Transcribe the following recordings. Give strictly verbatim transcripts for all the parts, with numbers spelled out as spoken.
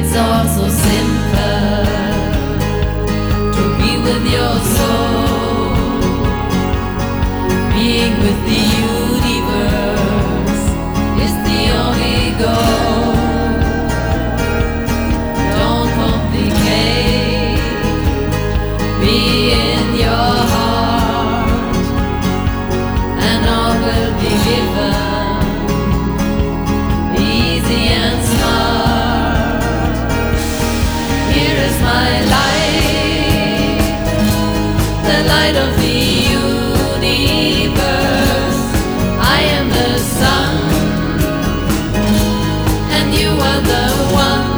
It's all so simple to be with your soul, being with the universe is the only goal. Don't complicate, be in your heart, and all will be given easy and smart. Here is my light, the light of the universe. I am the sun, and you are the one.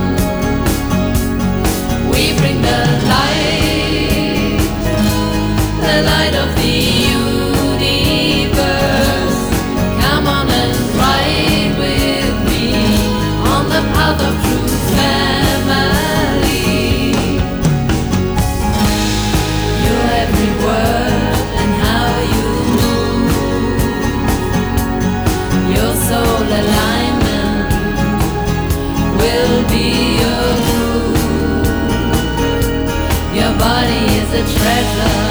We bring the light, the light of the universe. Come on and ride with me on the path of true family. Your every word and how you move, your soul alignment will be your groove. Your body is a treasure,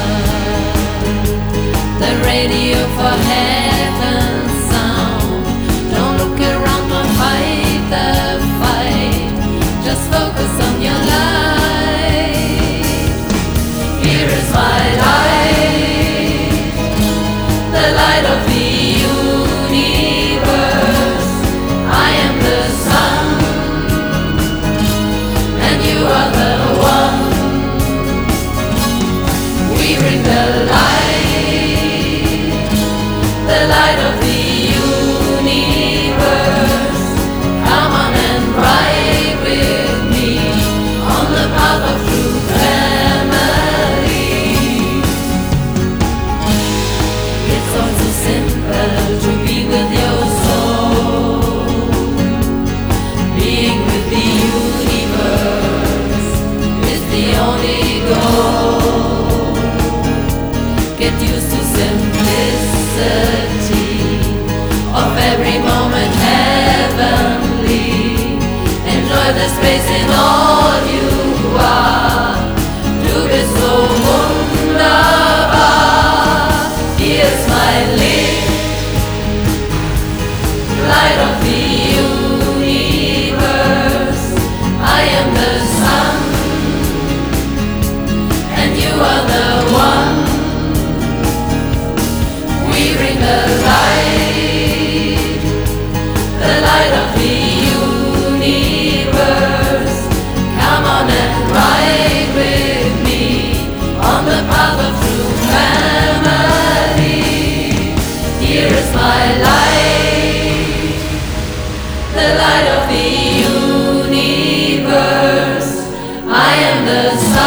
the radio for heaven's sound. Don't look around or fight the fight, just focus on your light. Here is my light, the light of the universe. I am the sun, and you are the one. We bring the light, the light of the universe. Come on and ride with me on the path of true family. It's all so simple to be with your soul, being with the universe is the only goal. Get used to simplicity of every moment heavenly. Enjoy the space in all you are. Du bist so wunderbar. Here's my licht, light of the universe. I am the sun, and you are the one. We bring the light, the light of the universe. Come on and ride with me on the path of true family. Here is my light, the light of the universe. I am the sun.